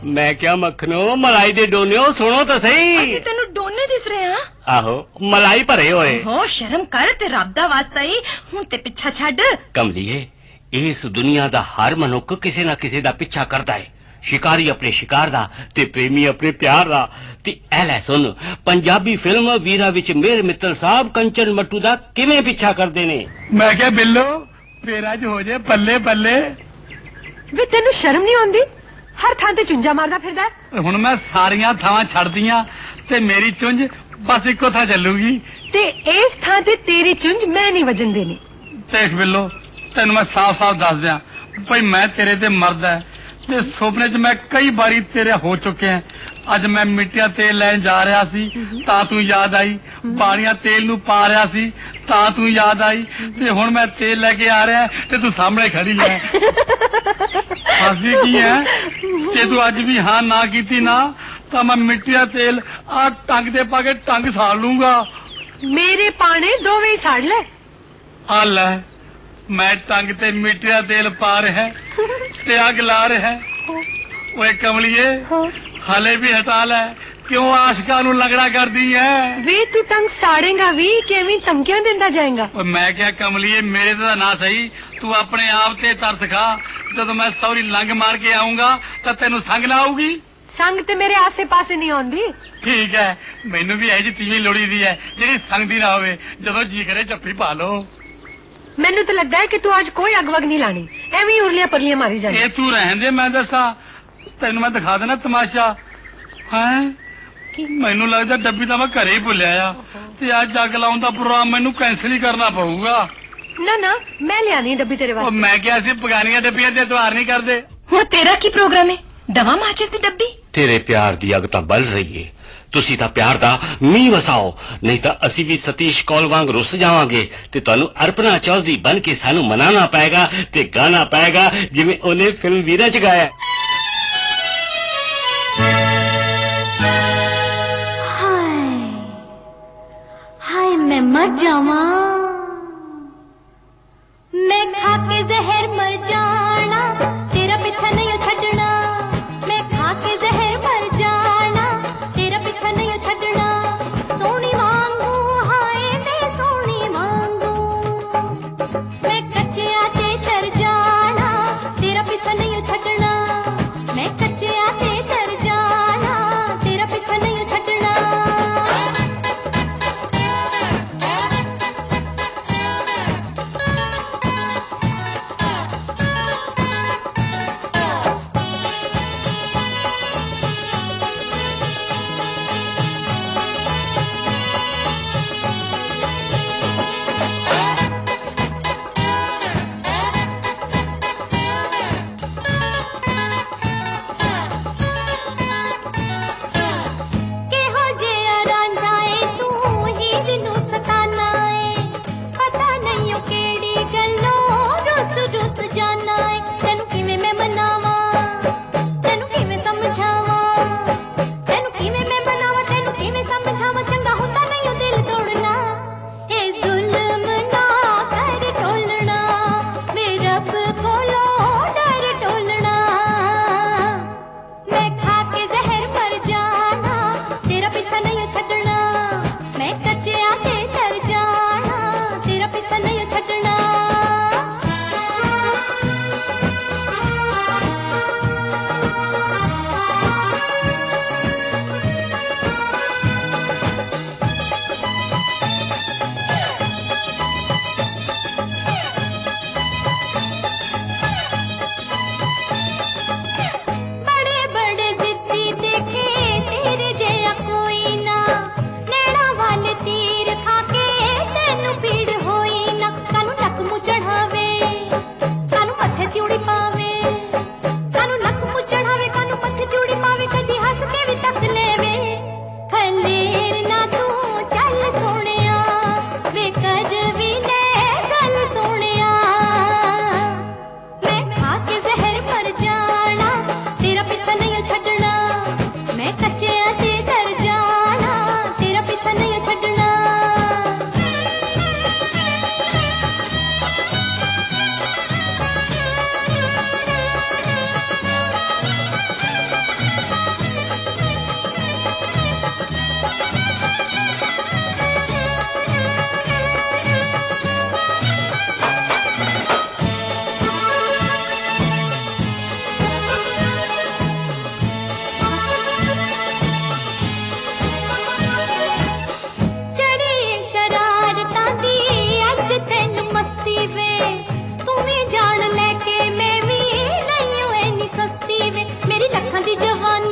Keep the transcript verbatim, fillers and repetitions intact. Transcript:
मैं क्या मखनो मलाई दे डोनियो सुनो तो सही। ਅਸੀਂ ਤੈਨੂੰ ਡੋਨੇ ਦਿਸ ਰਹੇ ਹਾਂ। आहो मलाई भरे होए। हो शर्म कर ते रब दा वास्ता ही हुण ते पिछा छड्ड। कमलिए इस दुनिया दा हर मनुख किसी ना किसी दा पिछा करदा है। शिकारी अपने शिकार दा ते प्रेमी अपने प्यार दा। ते ए ले सुन पंजाबी फिल्म वीरा विच मेरे मित्तल साहब कंचन मट्टू दा किवें पिछा करदे ने। मैं क्या बिल्लो फिर अज हो जाए पल्ले पल्ले। वे तेनू शर्म नहीं आउंदी? हर थां ते चुंजा मारदा फिरदा है। हुण मैं सारियां थावां छड्ड दियां ते मेरी चुंज बस इक्को थां चलूगी। ते इस थां ते तेरी चुंज मैं नहीं वजन देनी। देख बिल्लो तेन मैं साफ साफ दस दियां भाई मैं तेरे ते मर्द है ते सुपने च मैं कई बारी तेरे हो चुके हैं। अज मैं मिट्टिया तेल लैन जा रहा सी तां तू याद आई। बालियां तेल नू पा रहा सी तां तू याद आई ते हुण मैं तेल लेके आ रहा ते तू सामने खड़ी है। हंसी की है जे तू अज भी हाँ ना कीती ना तो मैं मिट्टिया तेल आ टंग दे पा के टंग साड़ लूंगा। मेरे पाने दोवें ही साड़ ले। आ ले मैं टंग ते मिट्टिया तेल पा रहा ते अग ला रहा। ओए कमलिए हाले भी हटा ले क्यों आशिका नू लगड़ा कर दी है। वे तू टंग साड़ेगा भी कि धमकियां देंदा जाएगा। मैं क्या कमलिए मेरे तो ना सही तू अपने आप ते तरस खा। जब मैं सौरी लंग मार के आऊंगा तो तेनू संग ना आऊगी। संग ते मेरे आसे पासे नहीं आउंदी। ठीक है मैनू भी ऐसी तीवी लोड़ी दी है जेडी संग दी ना होवे जदों जी करे जफ्फी पा लो। मैनू तो लगता है कि तू आज कोई अग वग नहीं लानी एवं उरलियां परलियां मारी जाए। ये तू रहन दे मैं दसा तेन मैं दिखा देना तमाशा है। मैनू लगता डब्बी तो मैं घरे ही भुलिया ते अज अग लाउन दा प्रोग्राम मैनू कैंसिल ही करना पऊगा। ना ना मैं लियानी डब्बी तेरे वास्ते। मैं क्या सी पगानियां डब्बियां ते त्योहार नहीं करदे। हुण तेरा की प्रोग्राम है? दवा माचिस दी डब्बी। तेरे प्यार दी अग तां बल रही है। तुसी तां प्यार दा मींह वसाओ नहीं तां असी भी सतीश कौल वांग रुस जावांगे ते तुहानू अर्पणा चौधरी बन के सानू मनाना पएगा ते गाना पएगा जिवें ओने फिल्म वीरा च गाया। हाय मैं मर जावा मैं खा के जहर मर जाना तेरा पीछा नहीं छड़ना। मैं खा के जहर मर जाना तेरा पीछा नहीं छड़ना। सोनी मांगू हाय मैं सोनी मांगू मैं कच्चे आते तर जाना तेरा पीछा नहीं छड़ना। मैं कच्चे आते तर जाना तेरा पीछा नहीं छड़ना। दी जवानी